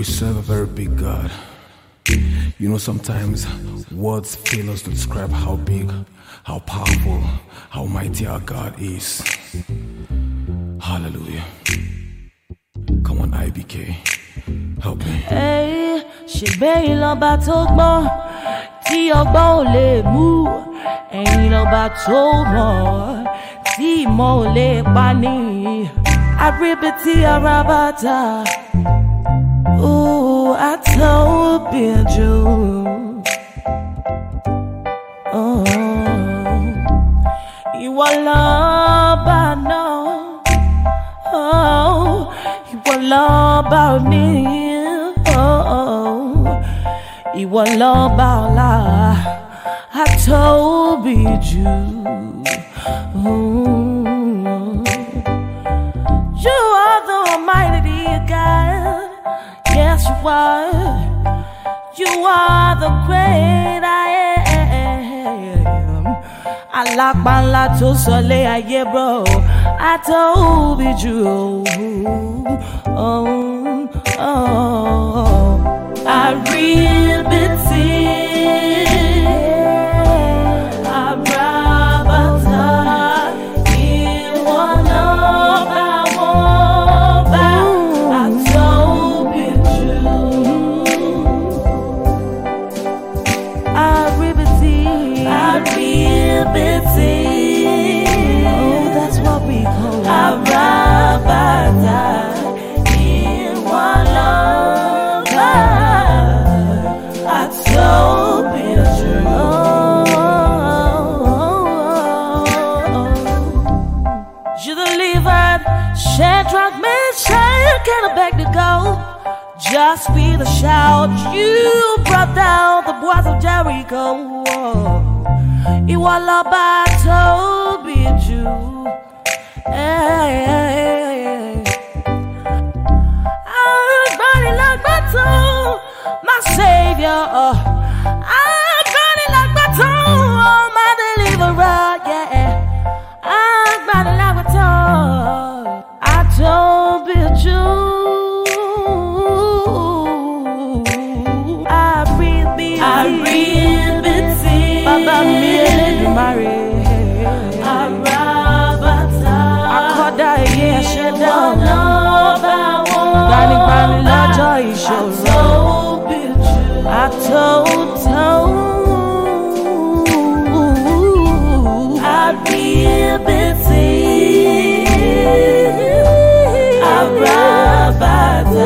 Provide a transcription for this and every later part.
We serve a very big God. You know, sometimes words fail us to describe how big, how powerful, how mighty our God is. Hallelujah. Come on, IBK. Help me. Hey, she be lọ́ba tó gbọ́n tí ọgbọ́n ò lè mú. Ẹ̀yin lọ́ba tó mọ̀ tí ìmọ̀ ò lè pa ní. Àríbitì ara bàtà. Ooh, I told you. Oh, ìwọ lọ́ba náà. Oh, ìwọ lọ́ba mi. Oh, ìwọ lọ́ba ọlá. I told you. You are the Almighty God. Yes, you are. You are the great I am. Alápàlà tó sọlé ayé, bro. I told you. Oh, oh. I really oh, that's what we call it. You delivered Shadrach, Meshach, and Abednego. Just with a shout, you brought down the walls of Jericho. Ìwọ lọ́ba tó bí jù. Agbanilágbàtàn, my Savior. Agbanilágbàtàn, my deliverer. Yeah. Agbanilágbàtàn, I told you. I really see. Baba mi Elédùmarè. Àràbàtà. Akọ́dá ayé ẹ̀ṣẹ̀dá ọ̀run. Gbanigbani lọ́jọ́ ìṣòro. I told you. I really see. Àràbàtà.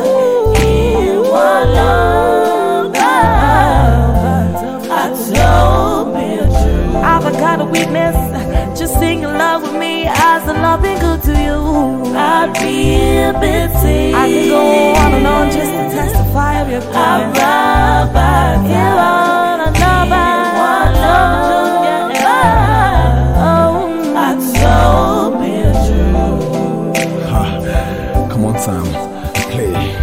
I've got a weakness. Just sing in love with me as the love been good to you. I'd be busy. I can go on and on just to testify of your goodness. You are another. I told you. Come on, Sam. Play.